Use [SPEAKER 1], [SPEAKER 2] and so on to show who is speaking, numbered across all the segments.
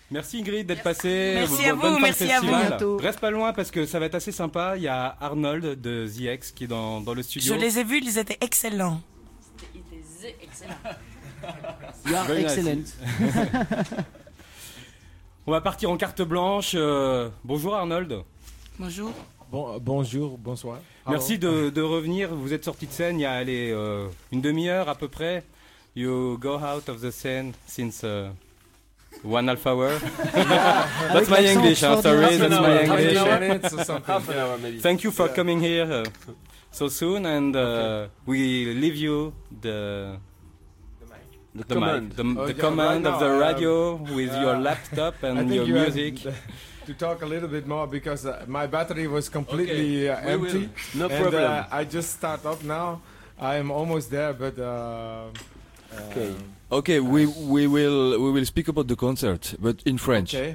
[SPEAKER 1] Merci Ingrid d'être passée.
[SPEAKER 2] Merci à vous, merci à vous.
[SPEAKER 1] Reste pas loin parce que ça va être assez sympa. Il y a Arnold de The X qui est dans le studio.
[SPEAKER 2] Je les ai vus, ils étaient excellents.
[SPEAKER 3] Ils étaient excellents.
[SPEAKER 4] You are excellent.
[SPEAKER 1] On va partir en carte blanche. Bonjour Arnold.
[SPEAKER 2] Bonjour.
[SPEAKER 5] Bonjour, bonsoir.
[SPEAKER 1] Merci de revenir. Vous êtes sorti de scène il y a une demi-heure à peu près. You go out of the scene since 1/2 hour. That's my English. Sorry, that's my English.
[SPEAKER 6] Half an hour maybe.
[SPEAKER 1] Thank you for coming here so soon, and we leave you the
[SPEAKER 6] command.
[SPEAKER 1] The command of the radio with your laptop and your music.
[SPEAKER 5] To talk a little bit more because my battery was completely empty.
[SPEAKER 6] No problem.
[SPEAKER 5] I just start up now. I am almost there, but
[SPEAKER 6] Okay.
[SPEAKER 7] Okay, we will speak about the concert, but in French.
[SPEAKER 5] okay.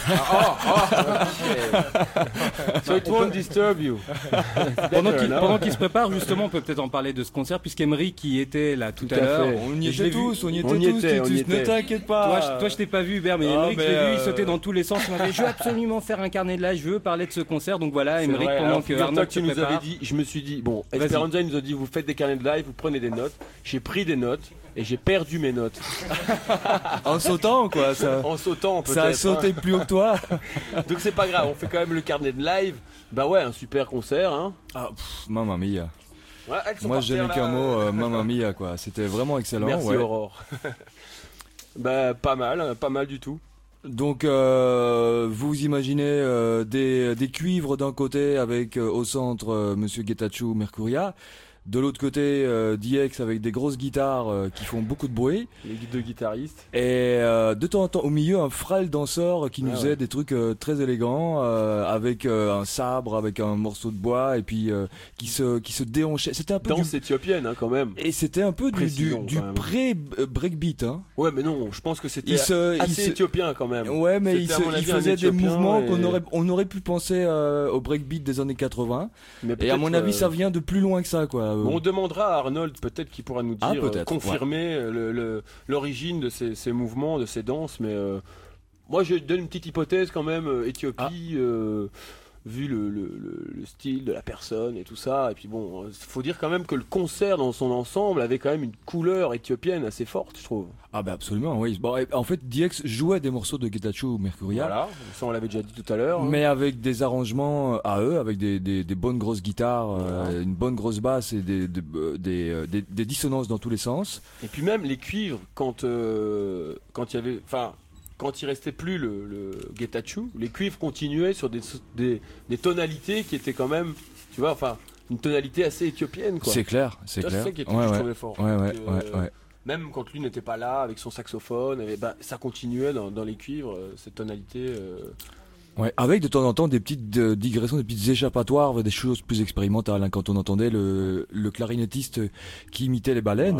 [SPEAKER 6] So it won't disturb you.
[SPEAKER 1] Pendant qu'il se prépare, justement, on peut peut-être en parler de ce concert, puisqu'Emery qui était là tout à l'heure.
[SPEAKER 7] On y
[SPEAKER 1] je l'ai
[SPEAKER 7] était tous,
[SPEAKER 1] vu.
[SPEAKER 7] on y était. Ne t'inquiète pas.
[SPEAKER 1] Toi, je t'ai pas vu, Hubert, mais Emery, je l'ai vu, il sautait dans tous les sens. Il m'avait dit, je veux absolument faire un carnet de live, je veux parler de ce concert. Donc voilà, Emery, pendant que Arnold se
[SPEAKER 6] tu nous
[SPEAKER 1] prépare.
[SPEAKER 6] avais dit, je me suis dit, bon, Esperanza il nous a dit, vous faites des carnets de live, vous prenez des notes. J'ai pris des notes et j'ai perdu mes notes.
[SPEAKER 7] En sautant, quoi.
[SPEAKER 6] En sautant, peut-être.
[SPEAKER 7] Ça a sauté plus haut que toi.
[SPEAKER 6] Donc c'est pas grave, on fait quand même le carnet de live. Bah ouais, un super concert, hein.
[SPEAKER 7] Ah, mamma mia.
[SPEAKER 6] Ouais, elles sont
[SPEAKER 7] Moi,
[SPEAKER 6] par
[SPEAKER 7] j'ai
[SPEAKER 6] terre,
[SPEAKER 7] mis
[SPEAKER 6] là.
[SPEAKER 7] qu'un mot, mamma mia, quoi. C'était vraiment excellent.
[SPEAKER 6] Merci
[SPEAKER 7] ouais.
[SPEAKER 6] Aurore. Bah pas mal du tout.
[SPEAKER 7] Donc, vous imaginez des cuivres d'un côté avec au centre Monsieur Getachew Mercuria. De l'autre côté, DX avec des grosses guitares qui font beaucoup de bruit.
[SPEAKER 6] Les deux guitaristes.
[SPEAKER 7] Et de temps en temps, au milieu, un frêle danseur qui nous aide des trucs très élégants, avec un sabre, avec un morceau de bois, et puis qui se déhanchait. C'était un peu
[SPEAKER 6] Danse éthiopienne, hein, quand même.
[SPEAKER 7] Et c'était un peu du
[SPEAKER 6] Précision, quand même.
[SPEAKER 7] pré-breakbeat, hein.
[SPEAKER 6] Ouais, mais non, je pense que c'était assez éthiopien quand même.
[SPEAKER 7] Ouais, mais il
[SPEAKER 6] C'était, à mon avis,
[SPEAKER 7] faisait
[SPEAKER 6] un
[SPEAKER 7] des
[SPEAKER 6] Éthiopien
[SPEAKER 7] mouvements
[SPEAKER 6] et-
[SPEAKER 7] on aurait pu penser au breakbeat des années 80.
[SPEAKER 6] Mais
[SPEAKER 7] Et à
[SPEAKER 6] peut-être,
[SPEAKER 7] mon avis, ça vient de plus loin que ça, quoi.
[SPEAKER 6] Bon, on demandera à Arnold, peut-être qu'il pourra nous dire,
[SPEAKER 7] peut-être,
[SPEAKER 6] confirmer l'origine de ces mouvements, de ces danses, mais moi je donne une petite hypothèse quand même, Éthiopie, vu le style de la personne et tout ça, et puis bon, faut dire quand même que le concert dans son ensemble avait quand même une couleur éthiopienne assez forte, je trouve.
[SPEAKER 7] Ah bah absolument, oui. Bon, en fait, DX jouait des morceaux de Getachew Mercuria.
[SPEAKER 6] Voilà, ça on l'avait déjà dit tout à l'heure.
[SPEAKER 7] Mais avec des arrangements à eux, avec des bonnes grosses guitares, une bonne grosse basse et des dissonances dans tous les sens.
[SPEAKER 6] Et puis même les cuivres, quand il y avait, enfin, quand il restait plus le Getachew, les cuivres continuaient sur des tonalités qui étaient quand même, tu vois, enfin, une tonalité assez éthiopienne, quoi.
[SPEAKER 7] C'est clair, c'est
[SPEAKER 6] Ça,
[SPEAKER 7] clair.
[SPEAKER 6] c'est ça qui était, je trouvais fort.
[SPEAKER 7] Ouais.
[SPEAKER 6] Même quand lui n'était pas là avec son saxophone, ça continuait dans les cuivres, cette tonalité.
[SPEAKER 7] Ouais, avec de temps en temps des petites digressions, des petites échappatoires vers des choses plus expérimentales, hein, quand on entendait le clarinettiste qui imitait les baleines.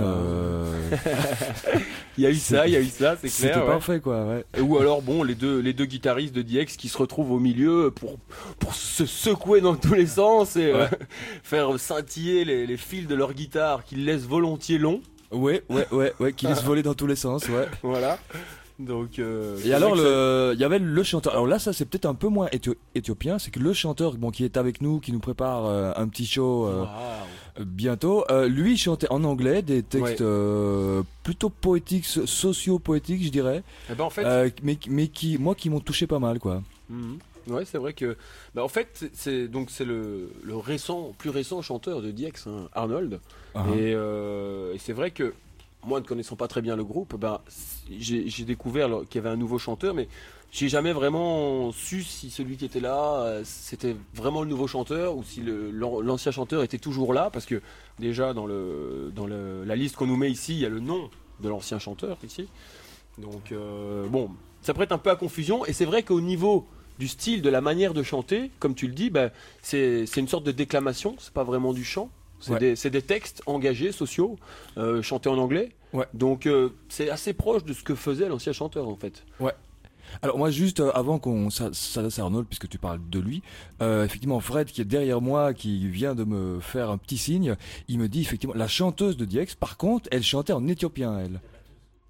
[SPEAKER 6] Il y a eu ça, c'est clair.
[SPEAKER 7] C'était parfait, quoi. Ouais.
[SPEAKER 6] Ou alors bon, les deux guitaristes de DX qui se retrouvent au milieu pour se secouer dans tous les sens et faire scintiller les fils de leur guitare qu'ils laissent volontiers longs.
[SPEAKER 7] Ouais, qui laisse voler dans tous les sens, ouais.
[SPEAKER 6] Voilà. Donc,
[SPEAKER 7] et alors il y avait le chanteur. Alors là, ça c'est peut-être un peu moins éthiopien, c'est que le chanteur, bon, qui est avec nous, qui nous prépare un petit show bientôt, lui il chantait en anglais des textes plutôt poétiques, socio-poétiques, je dirais.
[SPEAKER 6] Eh ben, en fait,
[SPEAKER 7] mais qui m'ont touché pas mal, quoi.
[SPEAKER 6] Ouais, c'est vrai que, en fait, c'est le plus récent chanteur de DX, hein, Arnold. Et c'est vrai que moi, ne connaissant pas très bien le groupe, j'ai découvert qu'il y avait un nouveau chanteur, mais j'ai jamais vraiment su si celui qui était là, c'était vraiment le nouveau chanteur ou si l'ancien chanteur était toujours là, parce que déjà dans la liste qu'on nous met ici, il y a le nom de l'ancien chanteur ici. Donc bon, ça prête un peu à confusion, et c'est vrai qu'au niveau du style, de la manière de chanter, comme tu le dis, c'est une sorte de déclamation, c'est pas vraiment du chant. C'est des textes engagés, sociaux, chantés en anglais. Ouais. Donc c'est assez proche de ce que faisait l'ancien chanteur, en fait.
[SPEAKER 7] Ouais. Alors moi, juste avant qu'on s'adresse à Arnold, puisque tu parles de lui, effectivement Fred qui est derrière moi, qui vient de me faire un petit signe, il me dit effectivement la chanteuse de DX, par contre, elle chantait en éthiopien, elle.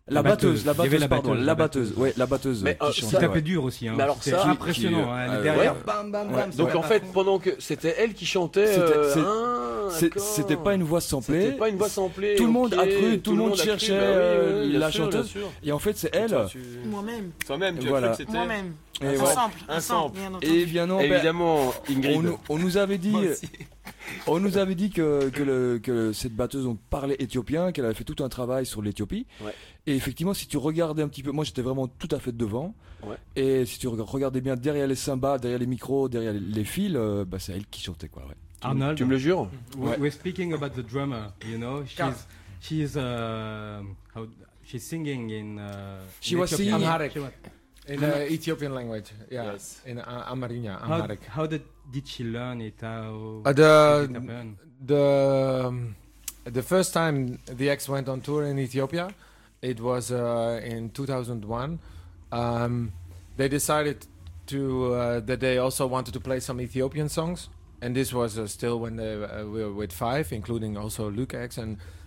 [SPEAKER 7] La batteuse,
[SPEAKER 1] Il y avait la
[SPEAKER 7] pardon,
[SPEAKER 1] batteuse,
[SPEAKER 7] la batteuse, ouais, la batteuse
[SPEAKER 6] Mais,
[SPEAKER 7] qui
[SPEAKER 6] ça,
[SPEAKER 1] Il
[SPEAKER 7] chantait.
[SPEAKER 1] tapait dur aussi. Hein.
[SPEAKER 6] Mais alors
[SPEAKER 1] C'était
[SPEAKER 6] ça,
[SPEAKER 1] impressionnant. Hein. Elle est derrière, bam, bam, bam.
[SPEAKER 6] Donc en fait, pendant que c'était elle qui chantait,
[SPEAKER 7] C'était pas une voix samplée.
[SPEAKER 6] C'était pas une voix samplée.
[SPEAKER 7] Tout le monde
[SPEAKER 6] ok,
[SPEAKER 7] a cru, tout le monde cherchait
[SPEAKER 6] bien
[SPEAKER 7] la
[SPEAKER 6] sûr,
[SPEAKER 7] chanteuse.
[SPEAKER 6] bien sûr.
[SPEAKER 7] Et en fait, c'est elle.
[SPEAKER 2] Moi-même.
[SPEAKER 6] Toi-même, tu
[SPEAKER 7] Voilà.
[SPEAKER 6] as cru que c'était.
[SPEAKER 2] Moi-même.
[SPEAKER 7] Et
[SPEAKER 2] Un
[SPEAKER 7] ouais.
[SPEAKER 2] sample.
[SPEAKER 6] Un sample.
[SPEAKER 2] bien entendu.
[SPEAKER 7] Et bien non, ben,
[SPEAKER 6] Évidemment, Ingrid.
[SPEAKER 7] on nous avait dit,
[SPEAKER 2] Moi aussi.
[SPEAKER 7] on nous avait dit que cette batteuse donc parlait éthiopien, qu'elle avait fait tout un travail sur l'Éthiopie.
[SPEAKER 6] Ouais.
[SPEAKER 7] Et effectivement, si tu regardais un petit peu, moi j'étais vraiment tout à fait devant.
[SPEAKER 6] Ouais.
[SPEAKER 7] Et si tu regardais bien derrière les cymbales, derrière les micros, derrière les fils, bah, c'est elle qui chantait quoi. Ouais.
[SPEAKER 1] Arnold,
[SPEAKER 6] Tu me le jures?
[SPEAKER 1] we're speaking about the drummer. You know, she's singing in.
[SPEAKER 7] She
[SPEAKER 1] in
[SPEAKER 7] was
[SPEAKER 1] Ethiopian.
[SPEAKER 7] singing-
[SPEAKER 5] Amharic.
[SPEAKER 1] She was-
[SPEAKER 5] In the Ethiopian language, yeah,
[SPEAKER 6] Yes.
[SPEAKER 5] in Amharinya,
[SPEAKER 1] How,
[SPEAKER 5] Amharic.
[SPEAKER 1] how did she learn it? How
[SPEAKER 5] Uh,
[SPEAKER 1] did it
[SPEAKER 5] the
[SPEAKER 1] happen?
[SPEAKER 5] the first time the X went on tour in Ethiopia, it was in 2001. They decided that they also wanted to play some Ethiopian songs, and this was still when they were with five, including also Luke X,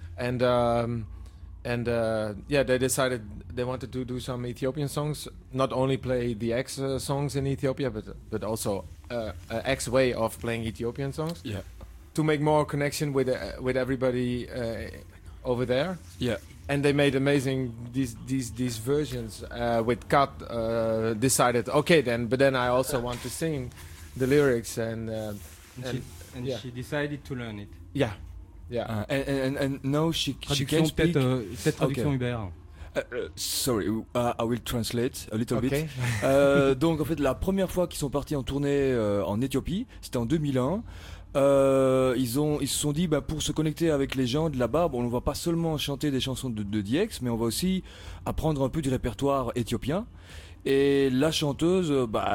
[SPEAKER 5] yeah, they decided they wanted to do some Ethiopian songs, not only play the X songs in Ethiopia, but also X way of playing Ethiopian songs.
[SPEAKER 7] Yeah.
[SPEAKER 5] To make more connection with everybody over there.
[SPEAKER 7] Yeah.
[SPEAKER 5] And they made amazing these versions with Kat decided okay then, but then I also want to sing the lyrics and yeah.
[SPEAKER 1] She decided to learn it.
[SPEAKER 5] Yeah. Yeah.
[SPEAKER 7] And now she
[SPEAKER 1] Traduction
[SPEAKER 7] can speak.
[SPEAKER 1] peut-être traduction
[SPEAKER 7] Okay.
[SPEAKER 1] Hubert.
[SPEAKER 7] Sorry, I will translate a little
[SPEAKER 5] Okay.
[SPEAKER 7] bit. Donc en fait, la première fois qu'ils sont partis en tournée en Éthiopie, c'était en 2001. Ils se sont dit, bah, pour se connecter avec les gens de là-bas, bon, on va pas seulement chanter des chansons de DX, mais on va aussi apprendre un peu du répertoire éthiopien. Et la chanteuse,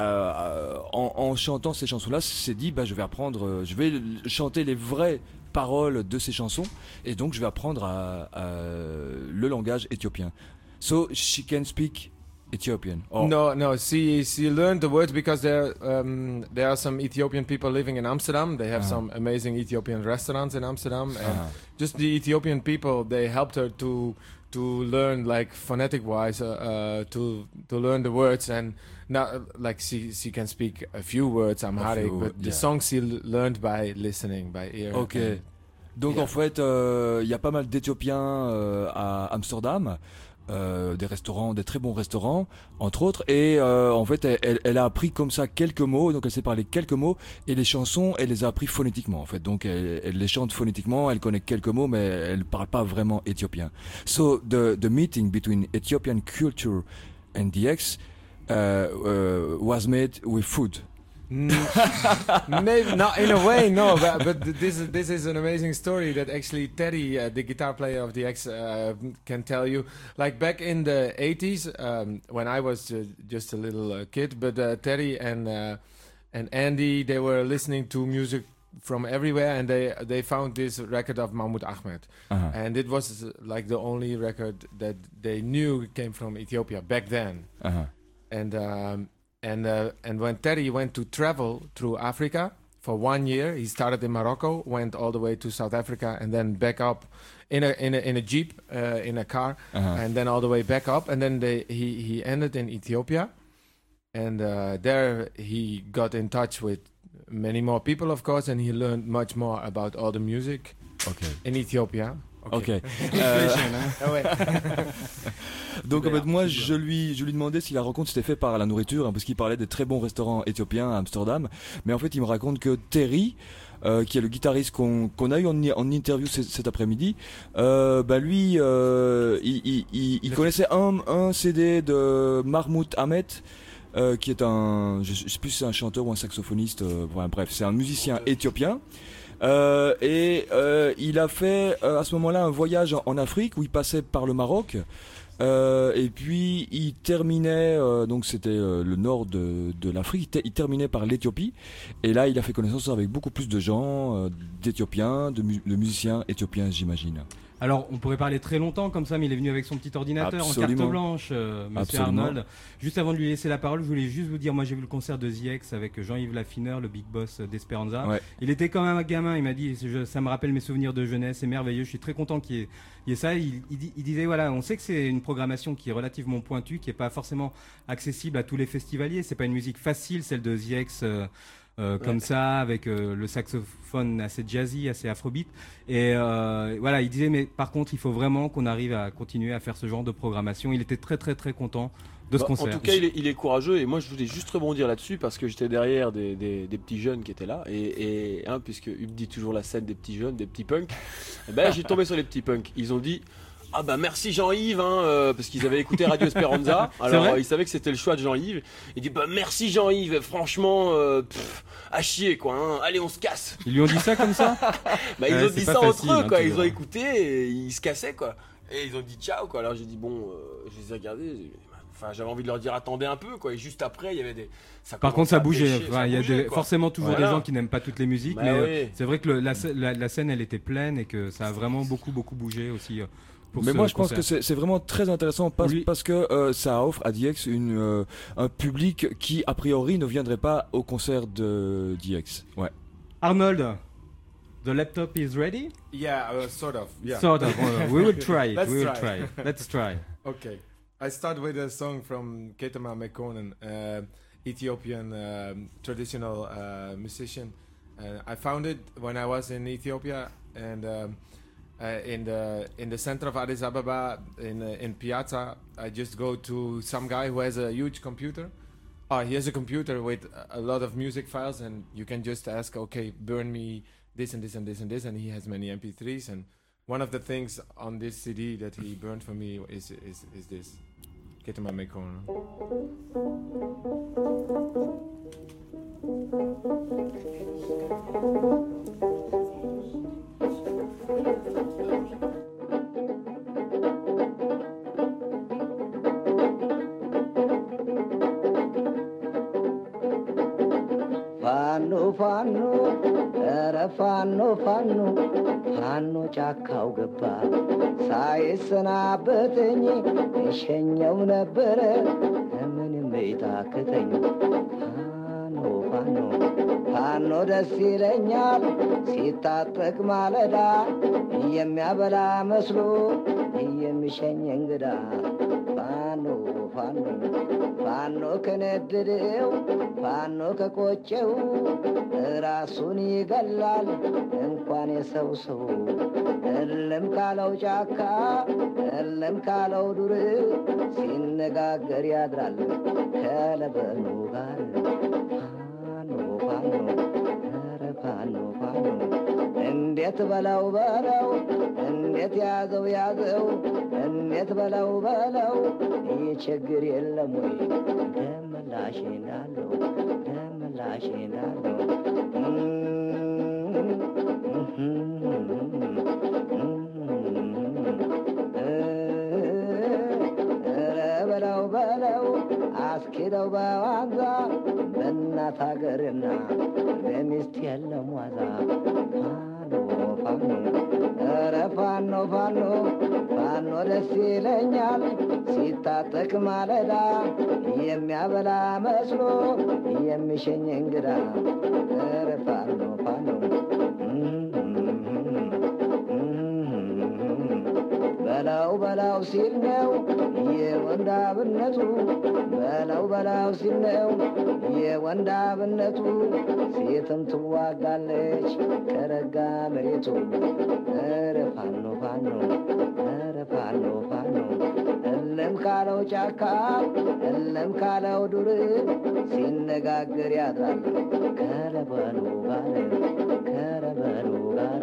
[SPEAKER 7] en chantant ces chansons-là, s'est dit, bah, je vais chanter les vraies paroles de ces chansons, et donc je vais apprendre le langage éthiopien. So she can speak Ethiopian. Or
[SPEAKER 5] No. She learned the words because there are some Ethiopian people living in Amsterdam. They have some amazing Ethiopian restaurants in Amsterdam, and just the Ethiopian people, they helped her to learn like phonetic wise to learn the words, and now like she can speak a few words Amharic, but the songs she learned by listening by ear.
[SPEAKER 7] Ok. Donc
[SPEAKER 5] Yeah.
[SPEAKER 7] en fait, il y a pas mal d'Éthiopiens à Amsterdam. Des restaurants, des très bons restaurants, entre autres, et en fait elle a appris comme ça quelques mots, donc elle sait parler quelques mots, et les chansons elle les a appris phonétiquement en fait, donc elle les chante phonétiquement, elle connaît quelques mots mais elle parle pas vraiment éthiopien. So the meeting between Ethiopian culture and DX was made with food.
[SPEAKER 5] Maybe not in a way, no. But this is an amazing story that actually Teddy, the guitar player of the X, can tell you. Like back in the 80s, when I was just a little kid, but Teddy and Andy, they were listening to music from everywhere, and they found this record of Mahmoud Ahmed, and it was like the only record that they knew came from Ethiopia back then. And when Terry went to travel through Africa for 1 year, he started in Morocco, went all the way to South Africa, and then back up in a jeep, in a car, and then all the way back up, and then he ended in Ethiopia, and there he got in touch with many more people, of course, and he learned much more about all the music in Ethiopia.
[SPEAKER 7] Ok.
[SPEAKER 5] Ah ouais.
[SPEAKER 7] Donc en fait moi je lui demandais si la rencontre s'était faite par la nourriture, hein, parce qu'il parlait des très bons restaurants éthiopiens à Amsterdam, mais en fait il me raconte que Terry, qui est le guitariste qu'on a eu en interview cet après-midi, lui il connaissait un CD de Mahmoud Ahmed, qui est je sais plus si c'est un chanteur ou un saxophoniste, bref c'est un musicien éthiopien. Il a fait à ce moment-là un voyage en Afrique où il passait par le Maroc, et puis il terminait, donc c'était le nord de l'Afrique, il terminait par l'Éthiopie, et là il a fait connaissance avec beaucoup plus de gens, d'Éthiopiens, de musiciens éthiopiens, j'imagine.
[SPEAKER 1] Alors, on pourrait parler très longtemps comme ça, mais il est venu avec son petit ordinateur
[SPEAKER 7] Absolument.
[SPEAKER 1] en carte blanche, monsieur
[SPEAKER 7] Absolument.
[SPEAKER 1] Arnold. Juste avant de lui laisser la parole, je voulais juste vous dire, moi j'ai vu le concert de The X avec Jean-Yves Laffineur, le big boss d'Esperanza.
[SPEAKER 7] Ouais.
[SPEAKER 1] Il était quand même un gamin, il m'a dit, ça me rappelle mes souvenirs de jeunesse, c'est merveilleux, je suis très content qu'il y ait ça. Il disait, voilà, on sait que c'est une programmation qui est relativement pointue, qui n'est pas forcément accessible à tous les festivaliers, c'est pas une musique facile, celle de The X. Comme ça, avec le saxophone assez jazzy, assez afrobeat. Et voilà, il disait, mais par contre, il faut vraiment qu'on arrive à continuer à faire ce genre de programmation. Il était très très très content de ce concert.
[SPEAKER 6] En tout cas, il est courageux, et moi je voulais juste rebondir là-dessus parce que j'étais derrière des petits jeunes qui étaient là, et puisque Hub dit toujours la scène des petits jeunes, des petits punks, et ben j'ai tombé sur les petits punks. Ils ont dit: ah bah merci Jean-Yves, parce qu'ils avaient écouté Radio Esperanza. Alors ils savaient que c'était le choix de Jean-Yves. Il dit: bah merci Jean-Yves, franchement, à chier quoi, hein. Allez on se casse.
[SPEAKER 1] Ils lui ont dit ça comme ça?
[SPEAKER 6] Bah ils ont dit ça
[SPEAKER 1] facile,
[SPEAKER 6] entre eux quoi, ils
[SPEAKER 1] toujours.
[SPEAKER 6] ont écouté et ils se cassaient quoi. Et ils ont dit ciao quoi. Alors j'ai dit bon, je les ai regardés. Enfin, j'avais envie de leur dire attendez un peu quoi. Et juste après, il y avait des.
[SPEAKER 1] Par contre, ça bougeait.
[SPEAKER 6] Pêcher,
[SPEAKER 1] Enfin, il y a
[SPEAKER 6] bougeait,
[SPEAKER 1] forcément toujours
[SPEAKER 6] Voilà.
[SPEAKER 1] des gens qui n'aiment pas toutes les musiques,
[SPEAKER 6] Bah
[SPEAKER 1] mais
[SPEAKER 6] oui.
[SPEAKER 1] c'est vrai que la scène, elle était pleine et que ça a vraiment beaucoup bougé aussi.
[SPEAKER 7] Mais moi, je pense que c'est vraiment très intéressant parce que ça offre à DX un public qui, a priori, ne viendrait pas au concert de DX. Ouais.
[SPEAKER 1] Arnold, the laptop is ready?
[SPEAKER 5] Yeah, sort of. Yeah.
[SPEAKER 1] Sort of. We will try it.
[SPEAKER 5] Let's
[SPEAKER 1] We will
[SPEAKER 5] try.
[SPEAKER 1] try. Let's try.
[SPEAKER 5] Okay. I start with a song from Ketama Mekonnen, Ethiopian traditional musician. I found it when I was in Ethiopia, and in the center of Addis Ababa, in Piazza, I just go to some guy who has a huge computer. He has a computer with a lot of music files, and you can just ask, okay, burn me this and this and this and this, and he has many MP3s. And one of the things on this CD that he burned for me is this. Ketama Mekonnen.
[SPEAKER 8] ፋኖ ፋኖ ኧረ ፋኖ ፋኖ ፋኖ ጫካው ገባ ሳይሰናበተኝ እሸኘው ነበረ ምንም ይታክተኝ ፋኖ ፋኖ ፋኖ ደስ ይለኛል ሲታጠቅ ማለዳ የሚያበላ መስሎ የሚሸኝ እንግዳ ፋኖ ፋኖ ፋኖ ከነደደው ፋኖ ከቆጨው ራሱን ይገላል እንኳን የሰው ሰው እልም ካለው ጫካ እልም ካለው ዱር ሲነጋገር ያድራል ከለበኑ ጋር ፋኖ ፋኖ ኧረ ፋኖ ፋኖ እንዴት በለው በለው እንዴት ያዘው ያዘው እንዴት በለው በለው ይህ ችግር የለም ወይ ደምላሽ እንዳለው ደምላሽ እንዳለው በለው በለው አስኪደው በዋዛ በእናት ሀገርና በሚስት የለም ዋዛ ፋኖ ኧረ ፋኖ ፋኖ ፋኖ ደስ ይለኛል ሲታጠቅ ማለዳ የሚያበላ መስሎ የሚሸኝ እንግዳ ኧረ ፋኖ ፋኖ በላው በላው ሲል ነው የወንዳብነቱ በላው በላው ሲል ነው የወንዳብነቱ ሴትም ትዋጋለች ከረጋ መሬቱ ኧረ ፋኖ ፋኖ ኧረ ፋኖ ፋኖ እልም ካለው ጫካ እልም ካለው ዱር ሲነጋገር ያድራል ከለበሉ ጋር ከለበሉ ጋር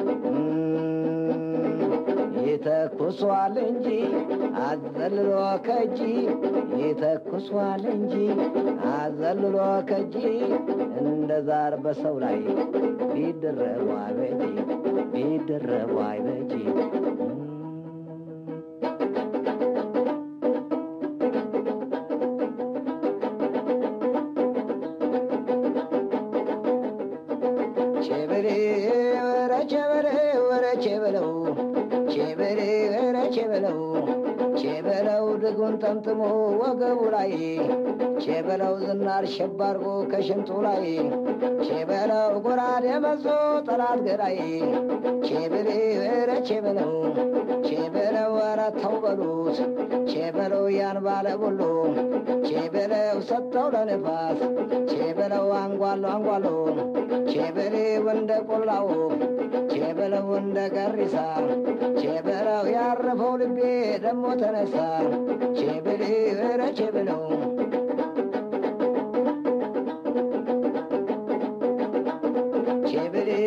[SPEAKER 8] ይተኩሷል እንጂ አዘልሎ ከጂ ይተኩሷል እንጂ አዘልሎ ከጂ እንደ ዛር በሰው ላይ ቢደረቡ አይበጂ ቢደረቡ አይበጂ ቸበሬ ወረ ቸበሬ ወረ ቸበለው ቼበሌ ኧረ ቼበለው ቼበለው ድጉን ጠምጥሞ ወገቡ ላይ ቼበለው ዝናር ሸባርጎ ከሽንጡ ላይ ቼበለው ጎራዴ መዞ ጠላት ገዳይ ቼበሌ ኧረ ቼበለው ቼበለው ኧረ ተው በሉት ቼበለው ያን ባለ ሁሉ ቼበለው ሰጠው ለንፋስ ቼበለው አንጓሎ አንጓሎ ቼበሌው እንደ ቆላው ቼበለው እንደ ገሪሳ ቼበለው ያረፈው ልቤ ደሞ ተነሳ ቼበሌ ኧረ ቼበለው ቼበሌ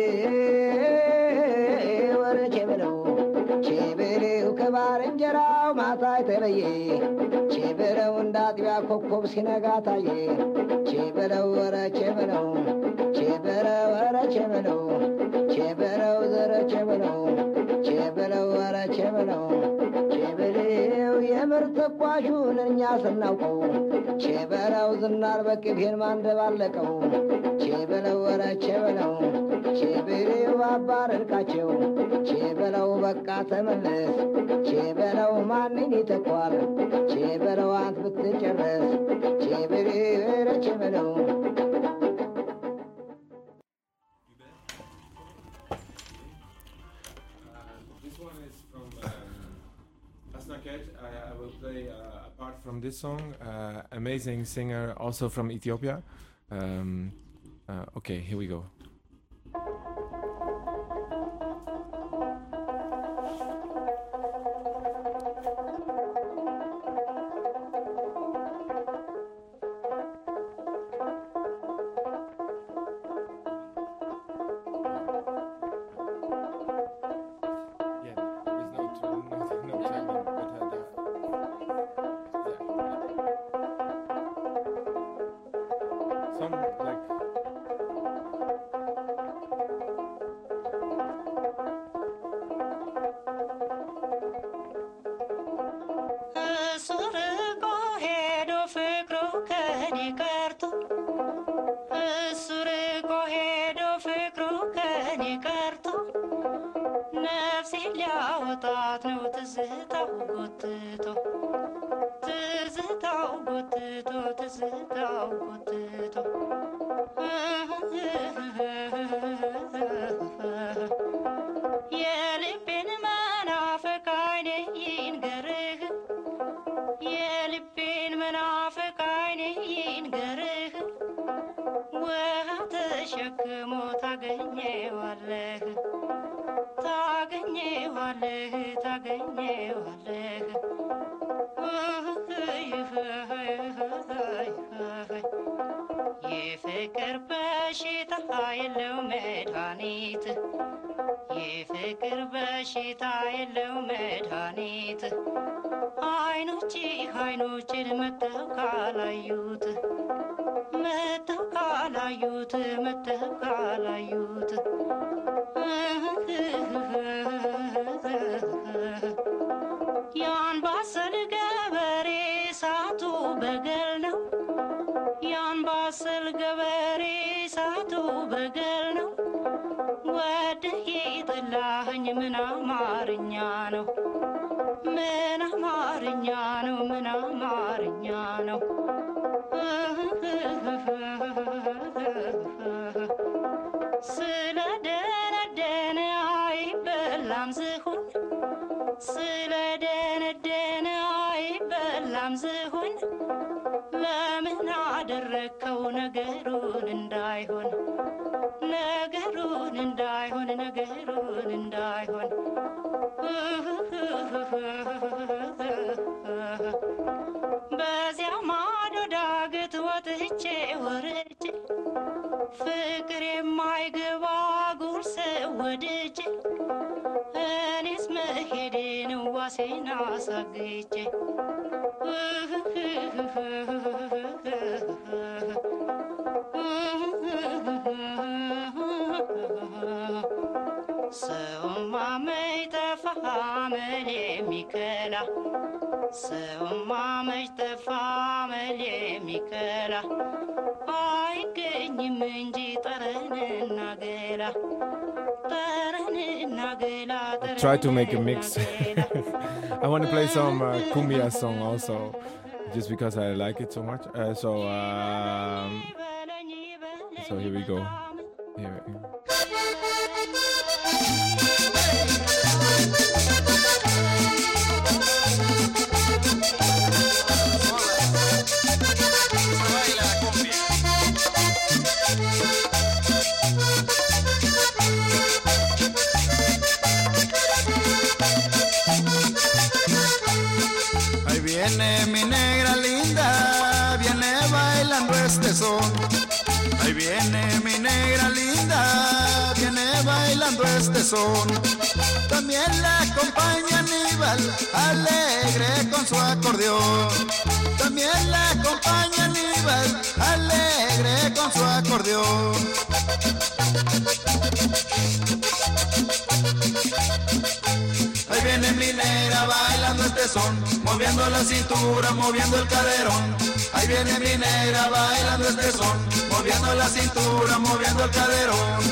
[SPEAKER 8] ኧረ ቼበለው ቼበሌው ከባልንጀራው ማታ የተለየ ቼበለው እንዳጥቢያ ኮከብ ሲነጋ ታየ ቼበለው ኧረ ቼበለው ቼበለው ኧረ ቼበለው ቼበለው ዘረ ቼበለው ቼበለው ኧረ ቼበለው ቼበሌው የምር ተኳሹን እኛ ስናውቀው ቼበለው ዝናር በቅቤን ማንደባለቀው ቼበለው ኧረ ቼበለው ቼበሌው አባረርቃቸው ቼበለው በቃ ተመለስ ቼበለው ማንን ይተኳል ቼበለው አንት ብትጨረስ ቼበሌው ኧረ ቼበለው
[SPEAKER 5] I will play apart from this song, amazing singer also from Ethiopia. Okay, here we go.
[SPEAKER 9] ሊያወጣት ነው ትዝታው ጎትቶ ትዝታው ጎትቶ ትዝታው ጎትቶ የልቤን መናፈቅ አይኔ ይንገርህ የልቤን መናፈቅ አይኔ ይንገርህ ውሃ ተሸክሞ ታገኘዋለህ ታገኘዋለህ ታገኘዋለህ የፍቅር በሽታ የለው መድኃኒት የፍቅር በሽታ የለው መድኃኒት አይኖች አይኖችን መተው ካላዩት መተው ካላዩት መተው ካላዩት የአምባሰል ገበሬ ሳቱ በገል ነው የአምባሰል ገበሬ ሳቱ በገል ነው ወደህ የጠላኸኝ ምን አማርኛ ነው ምን አማርኛ ነው ምን አማርኛ ነው ስለ ደነደነ አይበላም ዝሆን ስለ ደነደነ አይበላም ዝሆን ለምን አደረከው ነገሩን እንዳይሆን ነገሩን እንዳይሆን ነገሩን እንዳይሆን በዚያ ማዶ ዳገት ወጥቼ ወርጄ ፍቅር የማይገባ ጉርስ ወድጄ እኔስ መሄዴ ነው ዋሴን አሳግቼ ሰውማ መች ጠፋ አመል የሚከላ ሰውማ መች ጠፋ አመል የሚከላ አይገኝም እንጂ ጠረንና ገላ
[SPEAKER 5] I'll try to make a mix. I want to play some cumbia song also, just because I like it so much. So here we go. Here we go.
[SPEAKER 10] Viene mi negra linda, viene bailando este son. Ahí viene mi negra linda, viene bailando este son. También la acompaña Aníbal, alegre con su acordeón. También la acompaña Aníbal, alegre con su acordeón. Ahí viene mi negra bailando este son, moviendo la cintura, moviendo el caderón. Ahí viene mi negra bailando este son, moviendo la cintura, moviendo el caderón.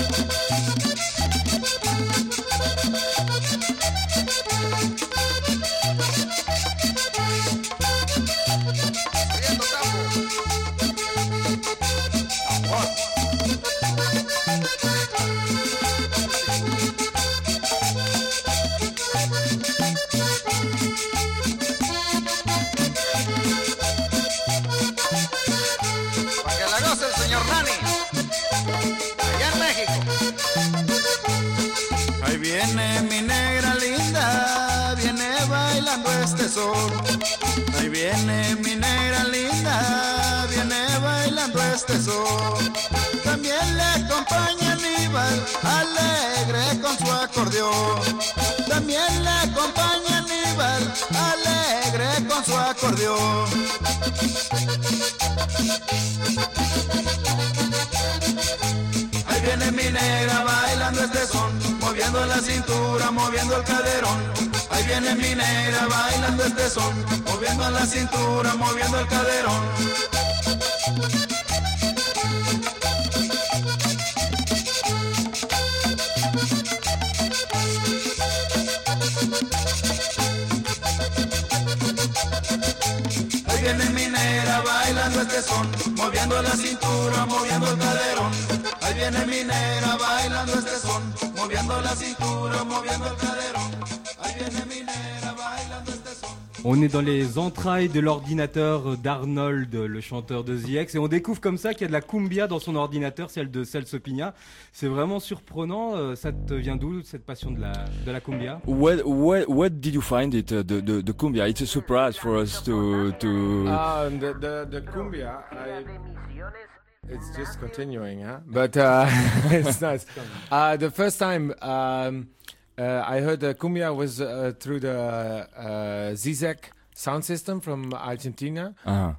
[SPEAKER 10] Viene mi negra linda, viene bailando este son. Ahí viene mi negra linda, viene bailando este son. También le acompaña Aníbal, alegre con su acordeón. También le acompaña Aníbal, alegre con su acordeón. Ahí viene mi negra bailando este son, moviendo la cintura, moviendo el caderón. Ahí viene mi negra bailando este son, moviendo la cintura, moviendo el caderón. Ahí viene mi negra bailando este son, moviendo la cintura, moviendo el caderón. Ahí viene mi negra bailando este son, moviendo la cintura, moviendo el caderón. Ahí viene mi negra bailando este son.
[SPEAKER 1] On est dans les entrailles de l'ordinateur d'Arnold, le chanteur de The X, et on découvre comme ça qu'il y a de la cumbia dans son ordinateur, celle de Celso Piña. C'est vraiment surprenant. Ça te vient d'où, cette passion de la cumbia?
[SPEAKER 7] Where did you find it, the cumbia? It's a surprise for us to...
[SPEAKER 5] The cumbia, it's just continuing, huh? But it's nice. The first time I heard the cumbia was through the Zizek sound system from Argentina,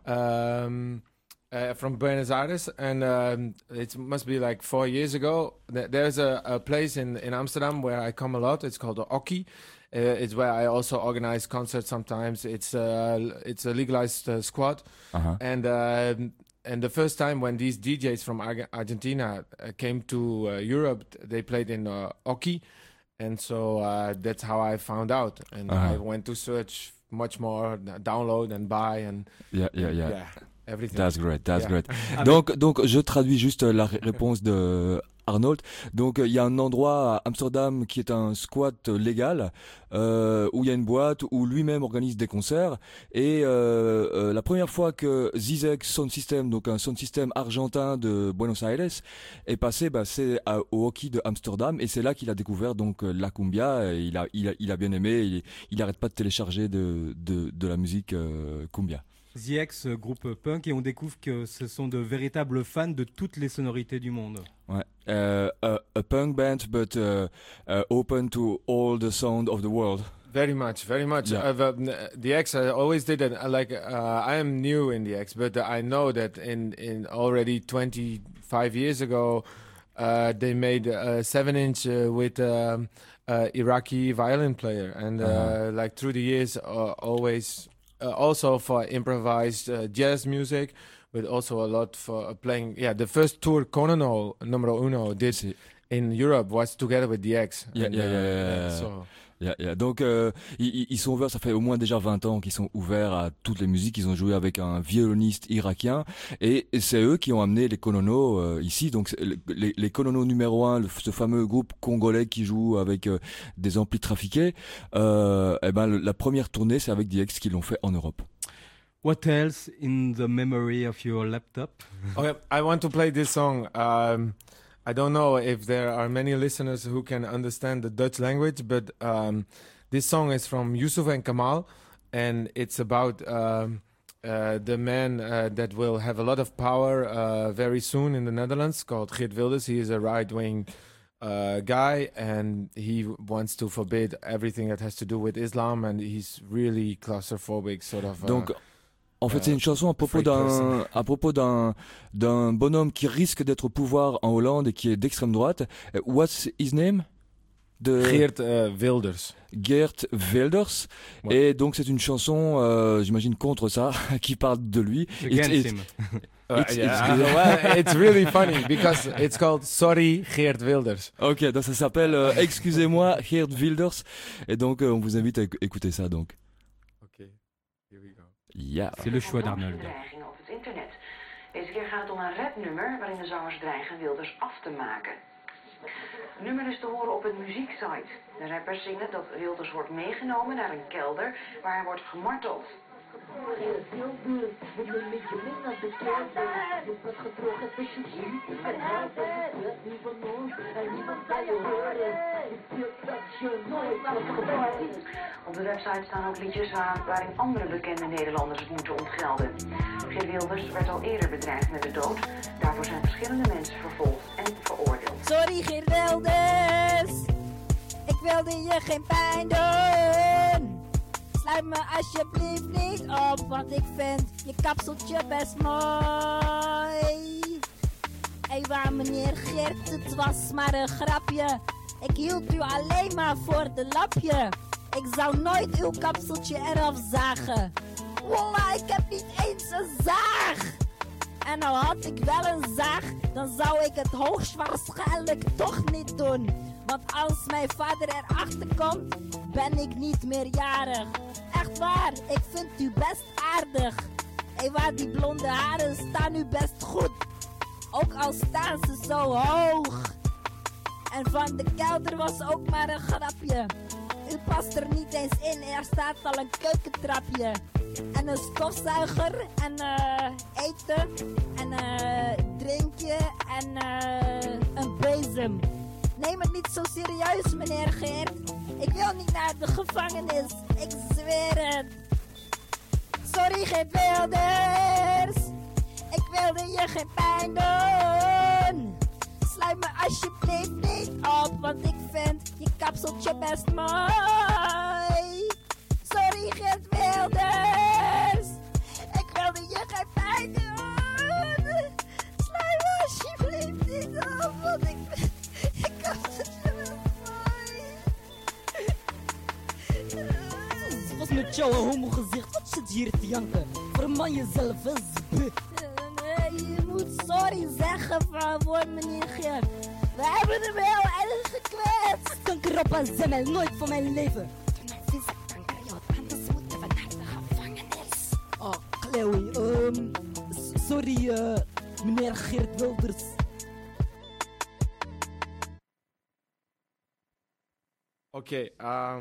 [SPEAKER 5] from Buenos Aires, and it must be like 4 years ago. There's a place in Amsterdam where I come a lot. It's called the Oki. It's where I also organize concerts sometimes. It's a legalized squad, and the first time when these DJs from Argentina came to Europe, they played in Oki. And so that's how I found out. And I went to search much more, download and buy and yeah, everything.
[SPEAKER 7] That's great, that's great. Donc je traduis juste la réponse de Arnold. Donc il y a un endroit à Amsterdam qui est un squat légal où il y a une boîte où lui-même organise des concerts et la première fois que Zizek Sound System, donc un sound system argentin de Buenos Aires, est passé, c'est au hockey de Amsterdam et c'est là qu'il a découvert donc la cumbia. Et il a bien aimé. Il arrête pas de télécharger de la musique cumbia.
[SPEAKER 1] The X, groupe punk, et on découvre que ce sont de véritables fans de toutes les sonorités du monde.
[SPEAKER 7] Ouais. A punk band, but open to all the sound of the world.
[SPEAKER 5] Very much, very much.
[SPEAKER 7] Yeah.
[SPEAKER 5] The X, I always did it. I am new in the X, but I know that in already 25 years ago, they made a 7-inch with Iraqi violin player, and through the years, always. Also for improvised jazz music, but also a lot for playing. Yeah, the first tour Coronel Numero Uno did in Europe was together with DX.
[SPEAKER 7] Donc ils sont ouverts, ça fait au moins déjà 20 ans qu'ils sont ouverts à toutes les musiques. Ils ont joué avec un violoniste irakien et c'est eux qui ont amené les Konono ici. Donc les Konono numéro 1, ce fameux groupe congolais qui joue avec des amplis trafiqués, la première tournée c'est avec DX qui l'ont fait en Europe.
[SPEAKER 11] What else in the memory of your laptop?
[SPEAKER 5] Okay, I want to play this song. I don't know if there are many listeners who can understand the Dutch language, but this song is from Yusuf and Kamal, and it's about the man that will have a lot of power very soon in the Netherlands, called Geert Wilders. He is a right-wing guy, and he wants to forbid everything that has to do with Islam, and he's really claustrophobic, sort of.
[SPEAKER 7] Donc, en fait, c'est une chanson à propos d'un bonhomme qui risque d'être au pouvoir en Hollande et qui est d'extrême droite. What's his name?
[SPEAKER 5] Geert Wilders.
[SPEAKER 7] Geert Wilders. Ouais. Et donc c'est une chanson, j'imagine, contre ça, qui parle de lui.
[SPEAKER 5] It's really funny because it's called Sorry Geert Wilders.
[SPEAKER 7] Ok, donc ça s'appelle Excusez-moi Geert Wilders. Et donc on vous invite à écouter ça donc. Ja.
[SPEAKER 11] C'est le choix d'Arnold.
[SPEAKER 12] Op het internet. Deze keer gaat het om een rapnummer waarin de zangers dreigen Wilders af te maken. Het nummer is te horen op een muzieksite. De rappers zingen dat Wilders wordt meegenomen naar een kelder waar hij wordt gemarteld. Op de website staan ook liedjes waarin andere bekende Nederlanders het moeten ontgelden. Geert Wilders werd al eerder bedreigd met de dood. Daarvoor zijn verschillende mensen vervolgd en veroordeeld.
[SPEAKER 13] Sorry Geert Wilders, ik wilde je geen pijn doen. Sluit me alsjeblieft niet op, want ik vind je kapseltje best mooi. Hé, waar meneer Geert, het was maar een grapje. Ik hield u alleen maar voor de lapje. Ik zou nooit uw kapseltje eraf zagen. Wallah, ik heb niet eens een zaag. En al had ik wel een zaag, dan zou ik het hoogstwaarschijnlijk toch niet doen. Want als mijn vader erachter komt, ben ik niet meer jarig. Echt waar, ik vind u best aardig. Hé, waar die blonde haren staan u best goed. Ook al staan ze zo hoog. En van de kelder was ook maar een grapje. U past er niet eens in, er staat al een keukentrapje. En een stofzuiger en eten en drinkje en een bezem. Neem het niet zo serieus, meneer Geert. Ik wil niet naar de gevangenis, ik zweer het. Sorry Geert Wilders, ik wilde je geen pijn doen. Sluit me alsjeblieft niet op, want ik vind je kapseltje best mooi. Sorry Geert Wilders, ik wilde je geen pijn doen. Sluit me alsjeblieft niet op, want ik vind je kapseltje best mooi.
[SPEAKER 14] Wat met jouw homo gezicht, wat zit hier te janken? Verman jezelf eens,
[SPEAKER 13] je moet sorry zeggen voor meneer Geert. We hebben hem heel erg gekwetst.
[SPEAKER 14] Kanker op een zemmel, nooit van mijn leven.
[SPEAKER 13] Anders moeten we naar de gevangenis.
[SPEAKER 14] Oh, Chloe, sorry meneer Geert Wilders.
[SPEAKER 5] Okay,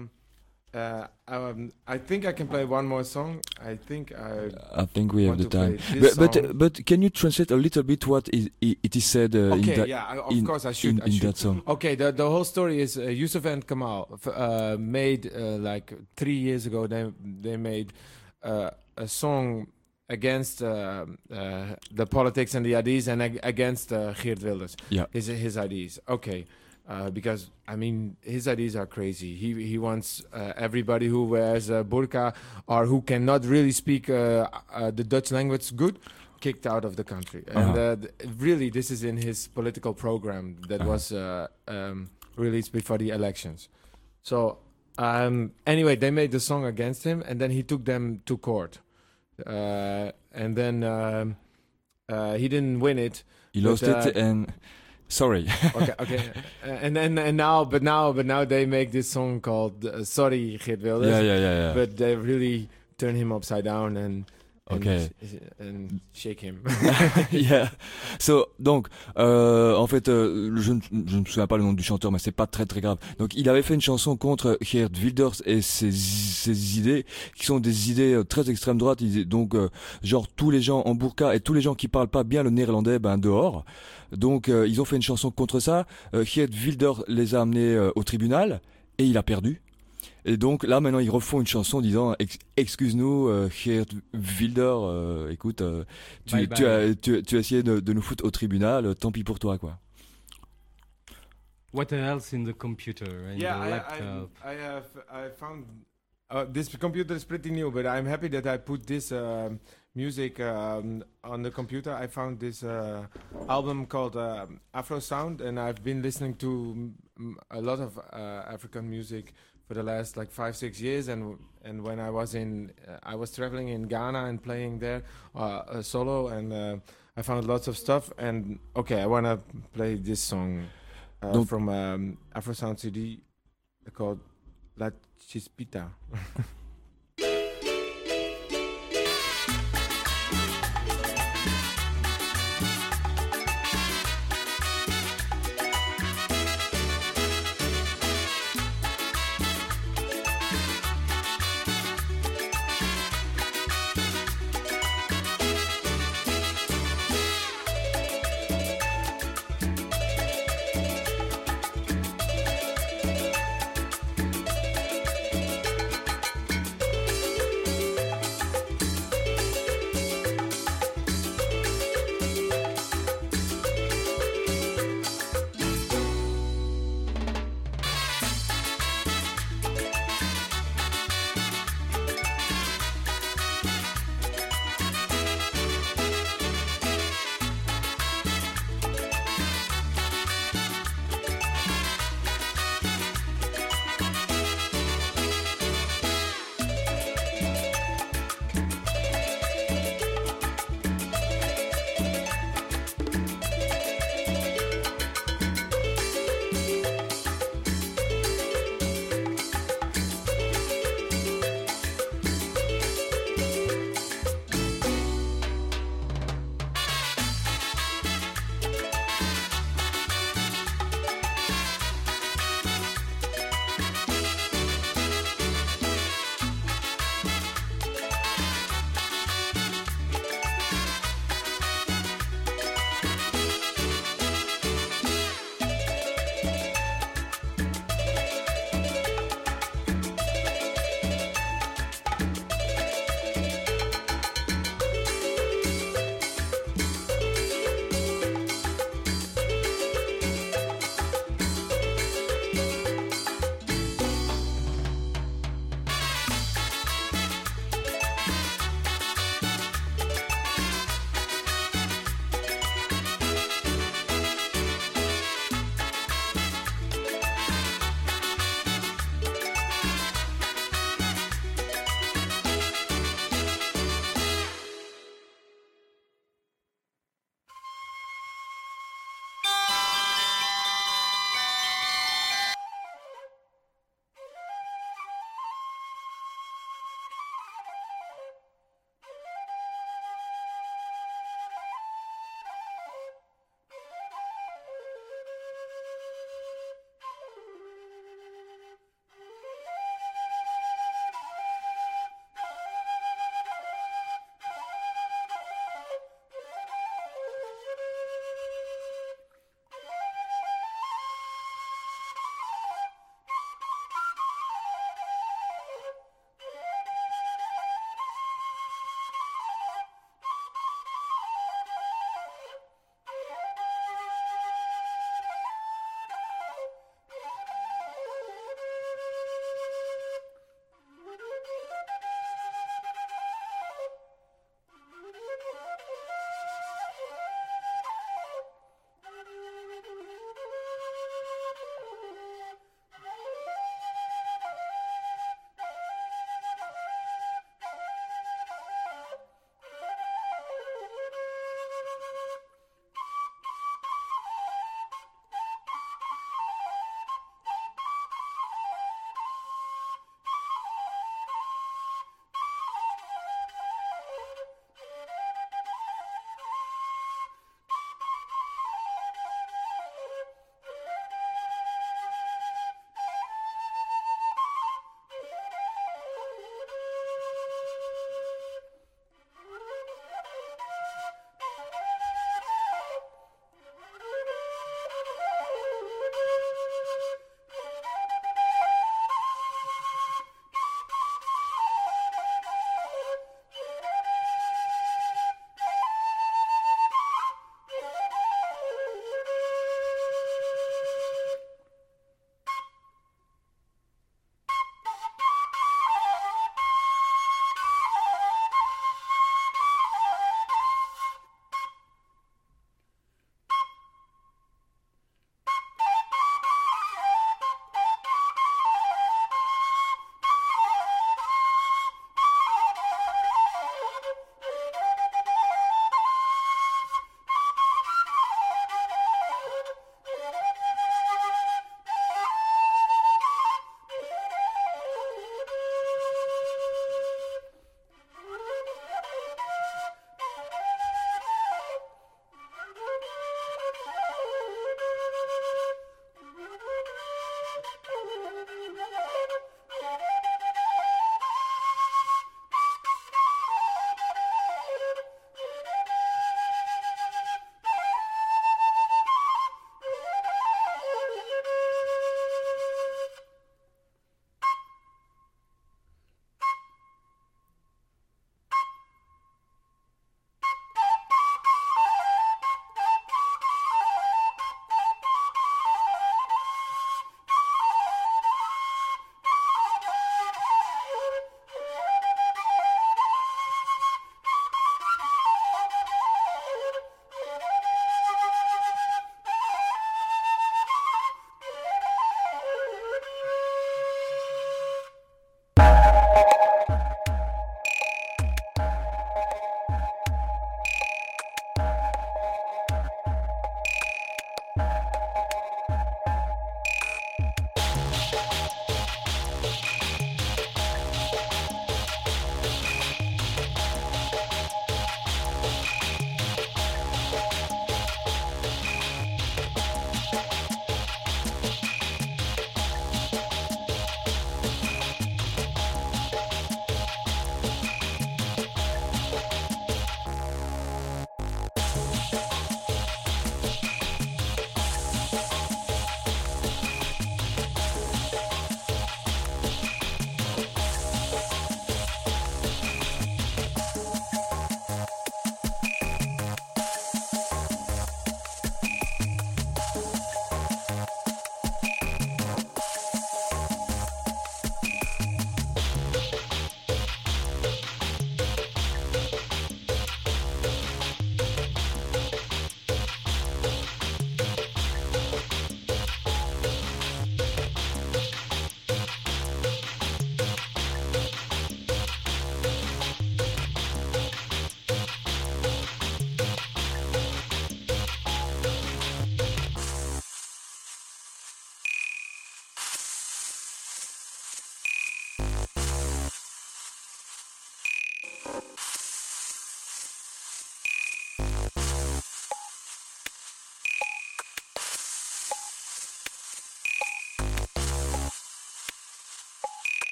[SPEAKER 5] I think I can play one more song. I think
[SPEAKER 7] we have the time. But can you translate a little bit what it is said
[SPEAKER 5] of course I should.
[SPEAKER 7] In that song?
[SPEAKER 5] Okay, the whole story is Yusuf and Kamal made like 3 years ago. They made a song against the politics and the ideas and against Geert Wilders.
[SPEAKER 7] Yeah,
[SPEAKER 5] his ideas. Okay. Because I mean his ideas are crazy. He wants everybody who wears a burqa or who cannot really speak the Dutch language good kicked out of the country. And really, this is in his political program that was released before the elections. So anyway, they made the song against him, and then he took them to court, and then he didn't win it.
[SPEAKER 7] He lost it, and Sorry.
[SPEAKER 5] Okay. And now they make this song called Sorry Geert Wilders.
[SPEAKER 7] Yeah.
[SPEAKER 5] But they really turn him upside down and shake him.
[SPEAKER 7] Yeah. So, donc, en fait, je ne me souviens pas le nom du chanteur, mais c'est pas très très grave. Donc, il avait fait une chanson contre Geert Wilders et ses idées, qui sont des idées très extrême droite. Donc, genre tous les gens en burqa et tous les gens qui parlent pas bien le néerlandais, dehors. Donc, ils ont fait une chanson contre ça. Geert Wilders les a amenés au tribunal et il a perdu. Et donc là maintenant ils refont une chanson disant excuse-nous Geert Wilders, écoute tu as essayé de nous foutre au tribunal, tant pis pour toi quoi.
[SPEAKER 11] What else in the computer and the laptop?
[SPEAKER 5] I found this computer is pretty new, but I'm happy that I put this music on the computer. I found this album called Afro Sound, and I've been listening to a lot of African music for the last 5-6 years, and when I was I was traveling in Ghana and playing there solo, and I found lots of stuff. And I wanna play this song from Afro Sound CD called La Chispita.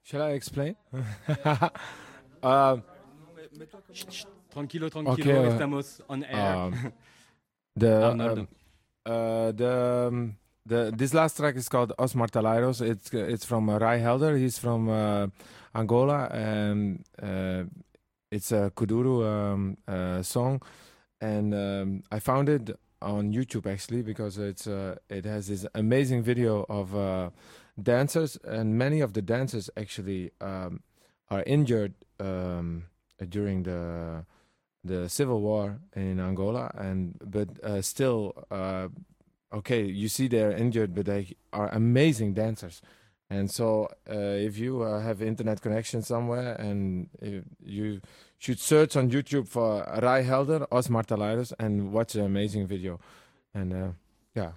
[SPEAKER 5] Shall I explain?
[SPEAKER 11] Tranquilo,
[SPEAKER 5] okay,
[SPEAKER 11] estamos on air.
[SPEAKER 5] This last track is called Os Martelairos. It's from Rai Helder. He's from Angola, and it's a Kuduro song. And I found it on YouTube actually because it has this amazing video of dancers, and many of the dancers actually are injured during the civil war in Angola, but still. Okay, you see they're injured, but they are amazing dancers. And so if you have internet connection somewhere, and you should search on YouTube for Rai Helder, Os Martelairos, and watch an amazing video. And yeah.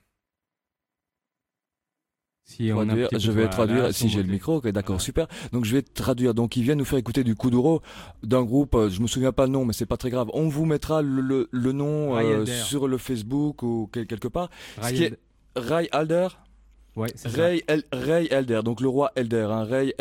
[SPEAKER 11] Si on a
[SPEAKER 7] je vais traduire si j'ai le micro, okay, d'accord, super. Donc je vais traduire. Donc il vient nous faire écouter du Kuduro d'un groupe, je me souviens pas le nom, mais c'est pas très grave. On vous mettra le nom sur le Facebook ou quelque part. Rai Helder.
[SPEAKER 11] Ouais, c'est
[SPEAKER 7] Rai Helder, donc le roi Helder, hein, Rai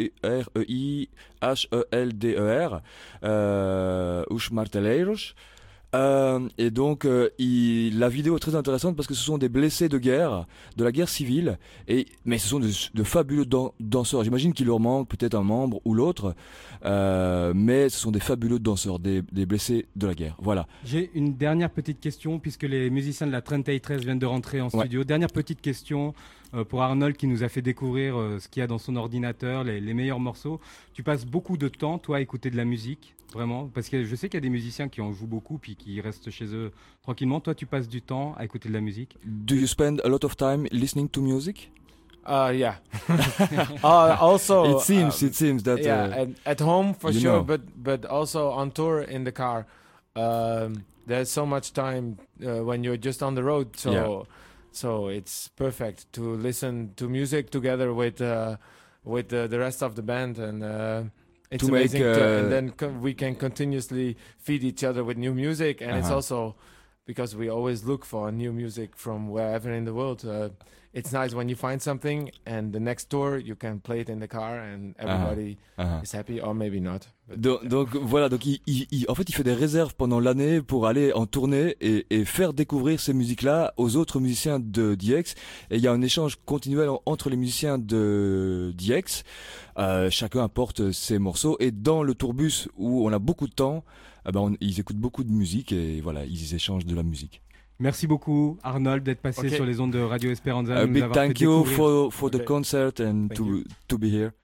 [SPEAKER 7] R-E-I-H-E-L-D-E-R, Os Martelairos. Et donc la vidéo est très intéressante parce que ce sont des blessés de guerre, de la guerre civile, mais ce sont de fabuleux danseurs. J'imagine qu'il leur manque peut-être un membre ou l'autre, mais ce sont des fabuleux danseurs, des blessés de la guerre. Voilà.
[SPEAKER 11] J'ai une dernière petite question puisque les musiciens de la 33 viennent de rentrer en studio. Dernière petite question pour Arnold qui nous a fait découvrir ce qu'il y a dans son ordinateur, les meilleurs morceaux. Tu passes beaucoup de temps, toi, à écouter de la musique? Vraiment, parce que je sais qu'il y a des musiciens qui en jouent beaucoup puis qui restent chez eux tranquillement. Toi, tu passes du temps à écouter de la musique?
[SPEAKER 7] Do you spend a lot of time listening to music?
[SPEAKER 5] Yeah. Also,
[SPEAKER 7] it seems that
[SPEAKER 5] at home for sure,
[SPEAKER 7] know.
[SPEAKER 5] but also on tour in the car. There's so much time when you're just on the road, so it's perfect to listen to music together with the rest of the band, and it's
[SPEAKER 7] to
[SPEAKER 5] amazing.
[SPEAKER 7] and
[SPEAKER 5] then we can continuously feed each other with new music, and it's also because we always look for new music from wherever in the world. It's nice when you find something, and the next tour you can play it in the car, and everybody is happy, or maybe not.
[SPEAKER 7] Donc voilà, donc en fait il fait des réserves pendant l'année pour aller en tournée et faire découvrir ces musiques-là aux autres musiciens de DX. Et il y a un échange continuel entre les musiciens de DX. Chacun apporte ses morceaux, et dans le tourbus où on a beaucoup de temps, ils écoutent beaucoup de musique et voilà, ils échangent de la musique.
[SPEAKER 11] Merci beaucoup Arnold d'être passé sur les ondes de Radio Esperanza.
[SPEAKER 7] A big thank you for the concert and to be here.